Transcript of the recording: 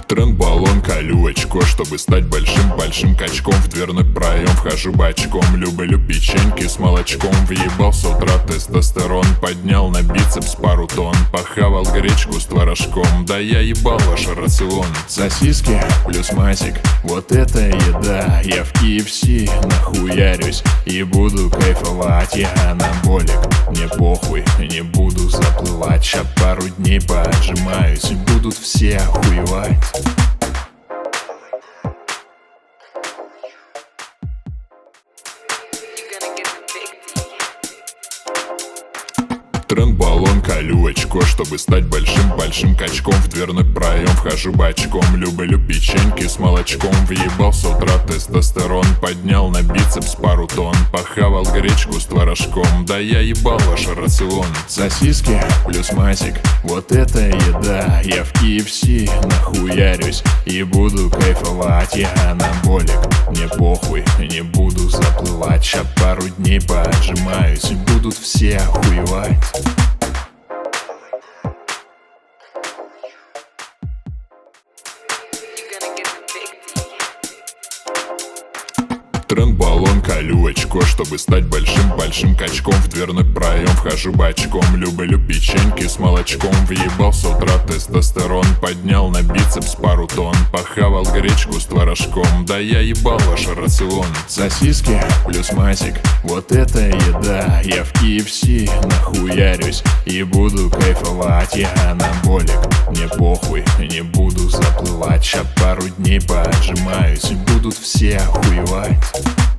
Тренд-баллон, колю очко, чтобы стать большим качком. В дверной проем вхожу бочком. Люблю печеньки с молочком. Въебал с утра тестостерон. Поднял на бицепс пару тонн. Похавал гречку с творожком. Да я ебал ваш рацион. Сосиски плюс масик, вот это еда. Я в KFC нахуярюсь и буду кайфовать. Я анаболик, мне похуй, не буду заплывать. Ща пару дней поотжимаюсь и будут все охуевать. Тренд-баллон, колю очко, чтобы стать большим качком. В дверной проем вхожу бочком. Люблю печеньки с молочком. Въебал с утра тестостерон. Поднял на бицепс пару тонн. Похавал гречку с творожком. Да я ебал ваш рацион. Сосиски плюс масик, вот это еда. Я в KFC нахуярюсь и буду кайфовать. Я анаболик, мне похуй, не буду заплывать. Ща пару дней поотжимаюсь и будут все охуевать. Тренд-баллон, колю очко, чтобы стать большим качком. В дверной проем вхожу бочком. Люблю печеньки с молочком. Въебал с утра тестостерон. Поднял на бицепс пару тонн. Похавал гречку с творожком. Да я ебал ваш рацион. Сосиски плюс масик, вот это еда. Я в KFC нахуярюсь и буду кайфовать. Я анаболик, мне похуй, не буду заплывать. Ща пару дней поотжимаюсь и будут все охуевать.